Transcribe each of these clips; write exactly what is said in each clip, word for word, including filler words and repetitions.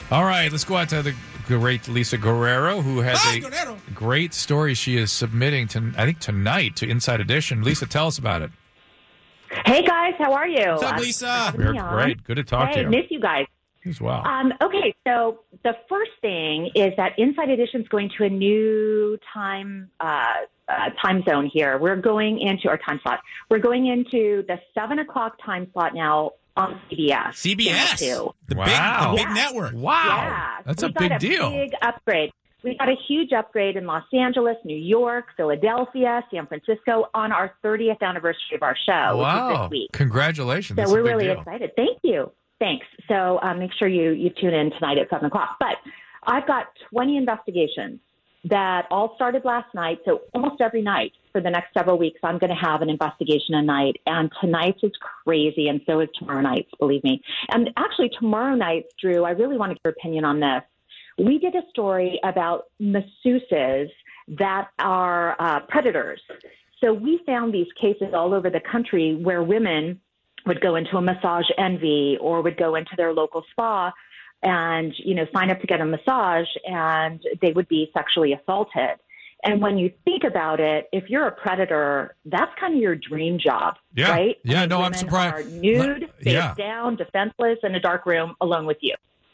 All right, let's go out to the great Lisa Guerrero, who has Ah, a Guerrero. great story she is submitting to, I think, tonight to Inside Edition. Lisa, tell us about it. Hey guys, how are you? What's up, Um, Lisa? We're me on. great. Good to talk hey, to you. miss you guys. As well. Um, okay, so the first thing is that Inside Edition is going to a new time uh, uh, time zone here. We're going into our time slot. We're going into the seven o'clock time slot now on C B S. C B S, Channel two. the Wow. big, the big Yeah. network. Wow. Yeah, That's we a got big a deal. Big upgrade. We got a huge upgrade in Los Angeles, New York, Philadelphia, San Francisco on our thirtieth anniversary of our show, which is Wow. this week. Congratulations. So That's a we're big really deal. excited. Thank you. Thanks. So um, make sure you, you tune in tonight at seven o'clock. But I've got twenty investigations that all started last night. So almost every night for the next several weeks, I'm going to have an investigation a night. And tonight's is crazy, and so is tomorrow night's, believe me. And actually, tomorrow night's, Drew, I really want to get your opinion on this. We did a story about masseuses that are uh, predators. So we found these cases all over the country where women would go into a massage envy or would go into their local spa and, you know, sign up to get a massage, and they would be sexually assaulted. And when you think about it, if you're a predator, that's kind of your dream job, Yeah. right? Yeah, I mean, no, I'm women surprised. Are nude, face Yeah. down, defenseless, in a dark room alone with you.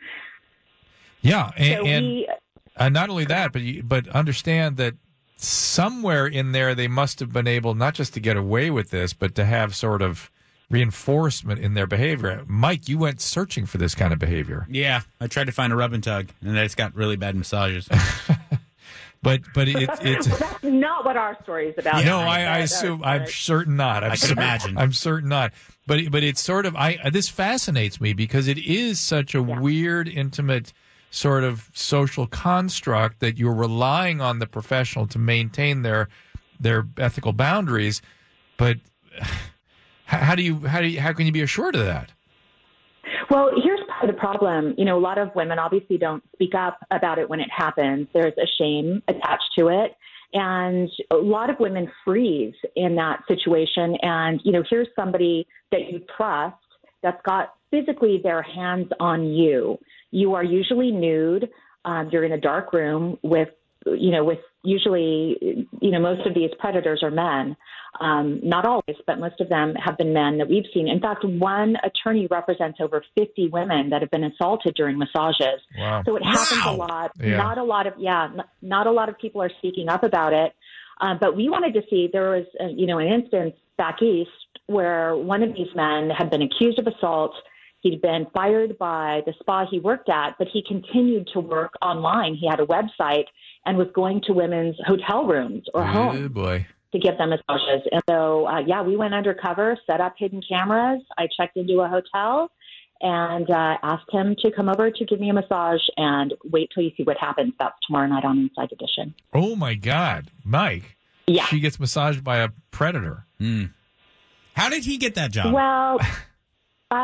Yeah, and, So and we, uh, not only that, but you, but understand that somewhere in there they must have been able not just to get away with this, but to have sort of reinforcement in their behavior. Mike, you went searching for this kind of behavior. Yeah, I tried to find a rub and tug, and I just got really bad massages. But but it, it's well, that's not what our story is about. no, tonight. I, I That- assume that's- I'm certain not. I'm I can certain, imagine. I'm certain not. But but it's sort of I this fascinates me because it is such a Yeah. weird, intimate sort of social construct that you're relying on the professional to maintain their their ethical boundaries. But how, how do you how do you, how can you be assured of that? Well, here's part of the problem. You know, a lot of women obviously don't speak up about it when it happens. There's a shame attached to it. And a lot of women freeze in that situation. And, you know, here's somebody that you trust that's got physically their hands on you. You are usually nude. Um, you're in a dark room with, you know, with usually, you know, most of these predators are men. Um, not always, but most of them have been men that we've seen. In fact, one attorney represents over fifty women that have been assaulted during massages. Wow. So it happens Wow. a lot. Yeah. Not a lot of, yeah, n- not a lot of people are speaking up about it. Uh, but we wanted to see, there was, uh, you know, an instance back east where one of these men had been accused of assault. He'd been fired by the spa he worked at, but he continued to work online. He had a website and was going to women's hotel rooms or Oh homes boy. to give them massages. And so, uh, yeah, we went undercover, set up hidden cameras. I checked into a hotel and uh, asked him to come over to give me a massage, and wait till you see what happens. That's tomorrow night on Inside Edition. Oh my God, Mike. Yeah. She gets massaged by a predator. How did he get that job? Well, uh,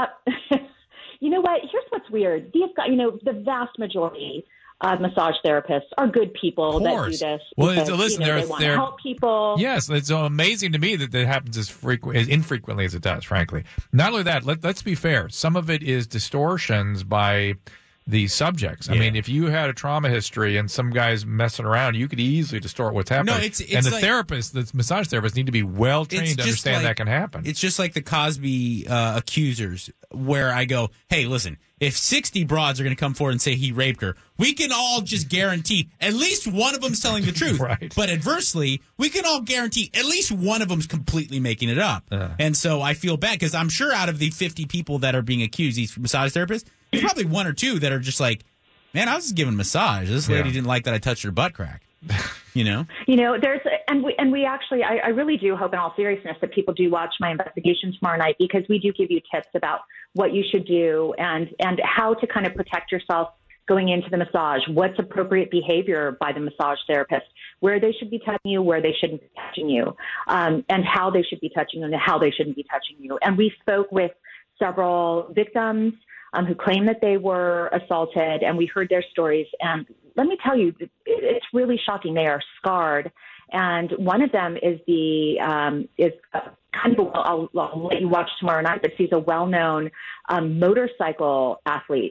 you know what? Here's what's weird. These guys, you know, the vast majority of massage therapists are good people Of that do course. this. Well, because, it's- listen, you know, they're- they want to they're- help people. Yes, it's so amazing to me that that happens as frequent, as infrequently as it does. Frankly, not only that. Let, let's be fair. Some of it is distortions by the subjects. I Yeah. mean, if you had a trauma history and some guy's messing around, you could easily distort what's happening. No, it's- it's and the like- therapist, the massage therapists, need to be well trained It's to just understand like- that can happen. It's just like the Cosby uh, accusers, where I go, hey, listen, if sixty broads are going to come forward and say he raped her, we can all just guarantee at least one of them's telling the truth. Right. But adversely, we can all guarantee at least one of them's completely making it up. Uh. And so I feel bad because I'm sure out of the fifty people that are being accused, these massage therapists, there's probably one or two that are just like, man, I was just giving a massage. This lady Yeah. didn't like that I touched her butt crack. You know? You know, there's, and we, and we actually, I, I really do hope in all seriousness that people do watch my investigation tomorrow night, because we do give you tips about what you should do and, and how to kind of protect yourself going into the massage, what's appropriate behavior by the massage therapist, where they should be touching you, where they shouldn't be touching you, um, and how they should be touching you and how they shouldn't be touching you. And we spoke with several victims um, who claim that they were assaulted, and we heard their stories. And let me tell you, it, it's really shocking. They are scarred. And one of them is the um, is kind of a, I'll, I'll let you watch tomorrow night, but she's a well-known um, motorcycle athlete.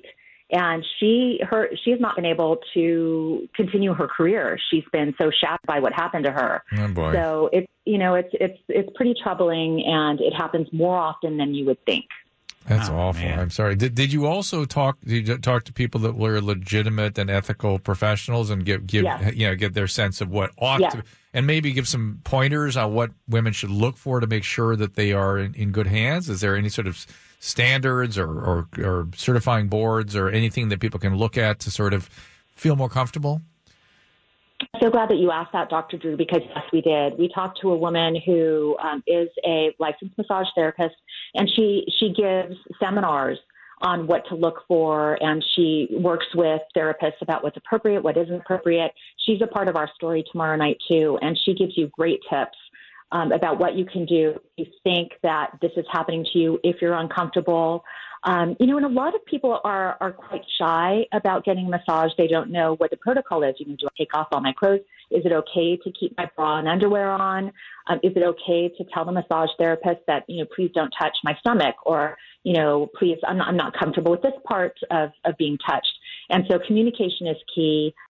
And she, her, she has not been able to continue her career. She's been so shattered by what happened to her. Oh boy. So it's, you know, it's, it's, it's pretty troubling, and it happens more often than you would think. That's Oh, awful. man. I'm sorry. Did Did you also talk? Did you talk to people that were legitimate and ethical professionals and give give Yes. you know get their sense of what ought Yes. to, and maybe give some pointers on what women should look for to make sure that they are in, in good hands? Is there any sort of standards or, or or certifying boards or anything that people can look at to sort of feel more comfortable? I'm so glad that you asked that, Doctor Drew, because yes, we did. We talked to a woman who um, is a licensed massage therapist, and she, she gives seminars on what to look for, and she works with therapists about what's appropriate, what isn't appropriate. She's a part of our story tomorrow night, too, and she gives you great tips um, about what you can do if you think that this is happening to you, if you're uncomfortable. Um, you know, and a lot of people are, are quite shy about getting a massage. They don't know what the protocol is. You know, do I take off all my clothes? Is it okay to keep my bra and underwear on? Um, is it okay to tell the massage therapist that, you know, please don't touch my stomach, or, you know, please, I'm not, I'm not comfortable with this part of, of being touched. And so communication is key.